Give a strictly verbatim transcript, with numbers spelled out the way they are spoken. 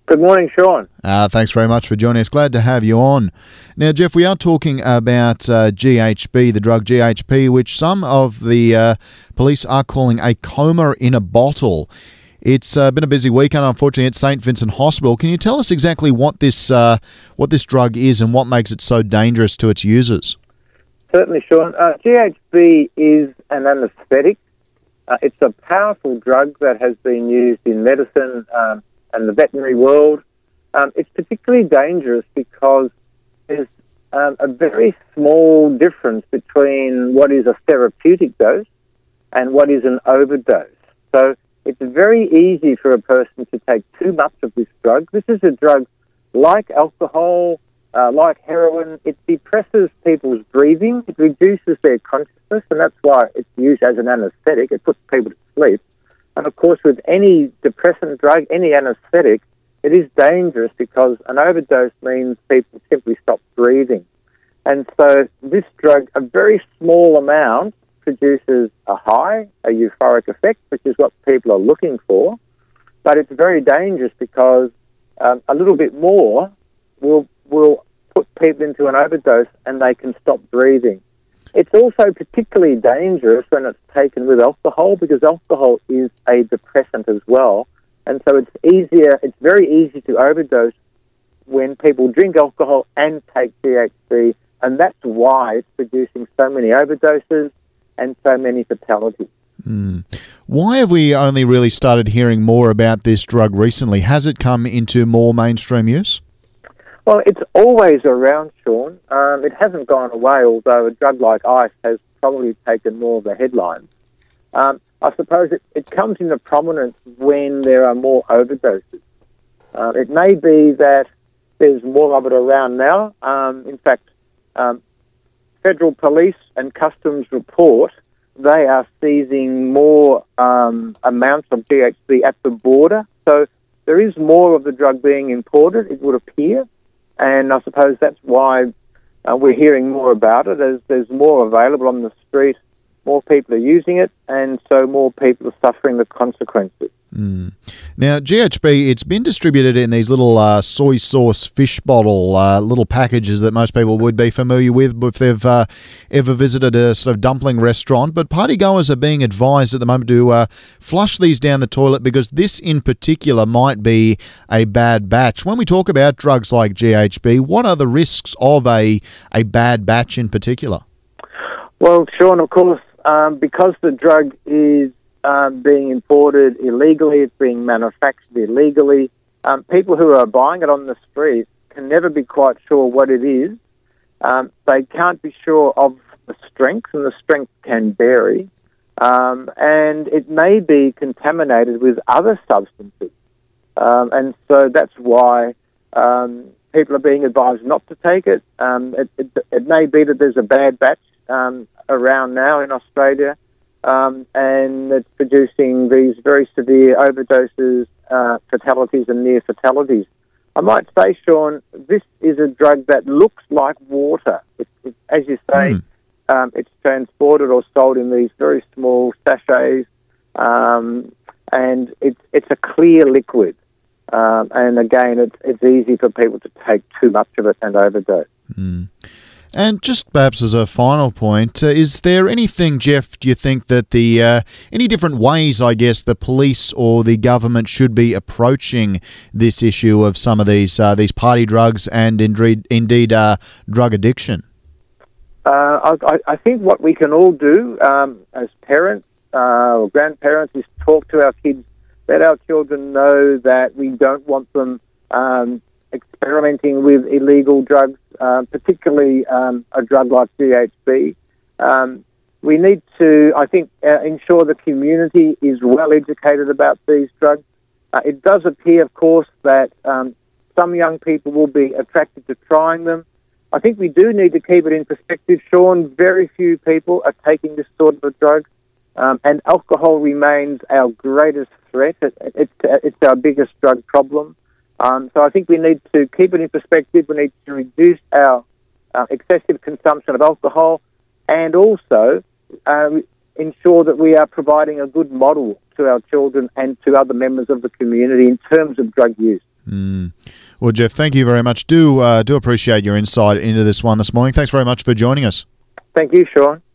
Good morning, Sean. Uh, thanks very much for joining us. Glad to have you on. Now, Jeff, we are talking about uh, G H B, the drug G H B, which some of the uh, police are calling a coma in a bottle. It's uh, been a busy weekend, unfortunately, at Saint Vincent Hospital. Can you tell us exactly what this uh, what this drug is and what makes it so dangerous to its users? Certainly, Sean. Uh, G H B is an anaesthetic. Uh, it's a powerful drug that has been used in medicine um, and the veterinary world. Um, it's particularly dangerous because there's um, a very small difference between what is a therapeutic dose and what is an overdose. So it's very easy for a person to take too much of this drug. This is a drug like alcohol, uh, like heroin. It depresses people's breathing. It reduces their consciousness, and that's why it's used as an anaesthetic. It puts people to sleep. And, of course, with any depressant drug, any anaesthetic, it is dangerous because an overdose means people simply stop breathing. And so this drug, a very small amount, produces a high, a euphoric effect, which is what people are looking for. But it's very dangerous because um, a little bit more will will put people into an overdose and they can stop breathing. It's also particularly dangerous when it's taken with alcohol because alcohol is a depressant as well. And so it's easier, it's very easy to overdose when people drink alcohol and take G H B. And that's why it's producing so many overdoses and so many fatalities. Mm. Why have we only really started hearing more about this drug recently? Has it come into more mainstream use? Well, it's always around, Sean. Um, it hasn't gone away, although a drug like ice has probably taken more of the headlines. Um, I suppose it, it comes into prominence when there are more overdoses. Uh, it may be that there's more of it around now. Um, in fact, um, Federal Police and Customs report they are seizing more um, amounts of G H B at the border. So there is more of the drug being imported, it would appear. And I suppose that's why uh, we're hearing more about it. As there's more available on the street, more people are using it, and so more people are suffering the consequences. Mm. Now, G H B, it's been distributed in these little uh, soy sauce fish bottle uh, little packages that most people would be familiar with if they've uh, ever visited a sort of dumpling restaurant. But partygoers are being advised at the moment to uh, flush these down the toilet because this in particular might be a bad batch. When we talk about drugs like G H B, what are the risks of a, a bad batch in particular? Well, Sean, of course, um, because the drug is Um, being imported illegally, it's being manufactured illegally. Um, people who are buying it on the street can never be quite sure what it is. Um, they can't be sure of the strength, and the strength can vary. Um, and it may be contaminated with other substances. Um, and so that's why um, people are being advised not to take it. Um, it, it. It may be that there's a bad batch um, around now in Australia. Um, and it's producing these very severe overdoses, uh, fatalities and near fatalities. I might say, Sean, this is a drug that looks like water. It, it, as you say, mm. um, it's transported or sold in these very small sachets, um, and it's it's a clear liquid. Um, and again, it's, it's easy for people to take too much of it and overdose. Mm. And just perhaps as a final point, uh, is there anything, Jeff, do you think that the, uh, any different ways, I guess, the police or the government should be approaching this issue of some of these uh, these party drugs and indeed, indeed uh, drug addiction? Uh, I, I think what we can all do um, as parents uh, or grandparents is talk to our kids, let our children know that we don't want them um, experimenting with illegal drugs, uh, particularly um, a drug like G H B. Um, we need to, I think, uh, ensure the community is well educated about these drugs. Uh, it does appear, of course, that um, some young people will be attracted to trying them. I think we do need to keep it in perspective, Sean. Very few people are taking this sort of a drug, um, and alcohol remains our greatest threat. It, it's, it's our biggest drug problem. Um, so I think we need to keep it in perspective. We need to reduce our uh, excessive consumption of alcohol and also uh, ensure that we are providing a good model to our children and to other members of the community in terms of drug use. Mm. Well, Jeff, thank you very much. Do uh, do appreciate your insight into this one this morning. Thanks very much for joining us. Thank you, Sean.